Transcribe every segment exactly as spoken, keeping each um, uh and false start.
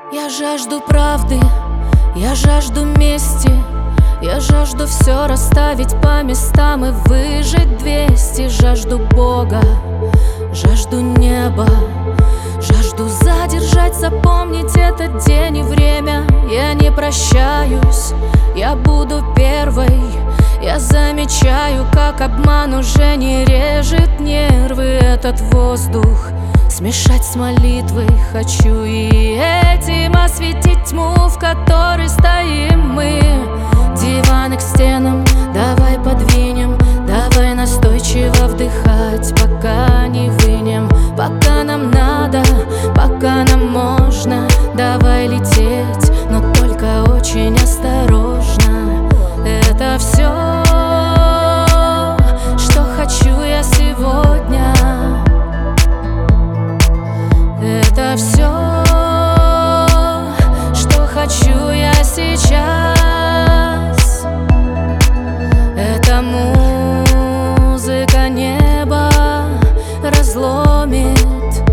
Я жажду правды, я жажду мести, я жажду все расставить по местам и выжить двести. Жажду Бога, жажду неба, жажду задержать, запомнить этот день и время. Я не прощаюсь, я буду первой. Я замечаю, как обман уже не режет нервы. Этот воздух смешать с молитвой хочу, и этим осветить тьму, в которой стоим мы. Диваны к стенам, давай подвинем, давай настойчиво вдыхать, пока не вынем. Пока нам надо, пока нам можно, давай лететь, но только очень осторожно. Это все, что хочу я сегодня. Это все, что хочу я сейчас. Эта музыка неба разломит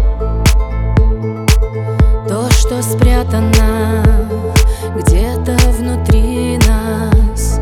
то, что спрятано где-то внутри нас.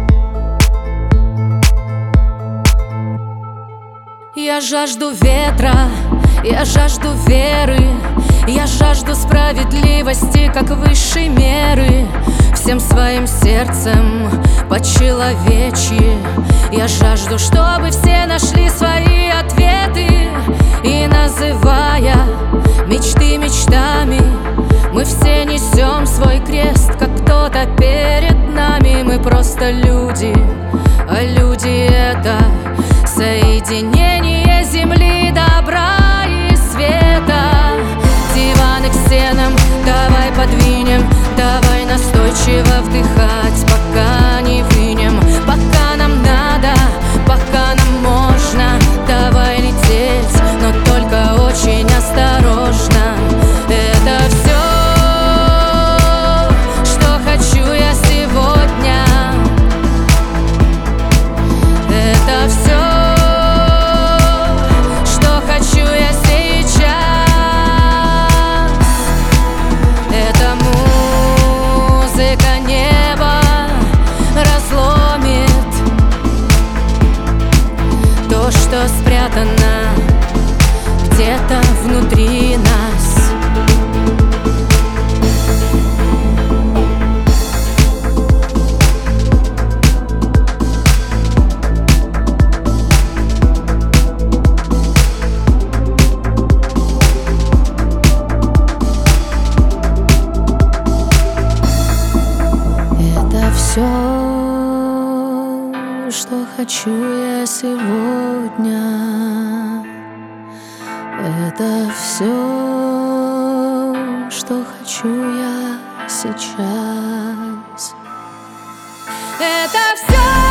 Я жажду ветра, я жажду веры, я жажду справедливости, как высшей меры. Всем своим сердцем по-человечьи я жажду, чтобы все нашли свои ответы. И называя мечты мечтами, мы все несем свой крест, как кто-то перед нами. Мы просто люди, а люди — это соединение земли, добра и света. Диваны к стенам, давай подвинем, давай настойчиво вдыхать, пока не вынем. Пока нам надо, пока нам можно, давай лететь, но только очень осторожно. Это все, что хочу я сегодня. Это все, что хочу я сейчас. Эта музыка неба разломит то, что спрятано где-то внутри нас. Все, что хочу я сегодня. Это все, что хочу я сейчас. Это все.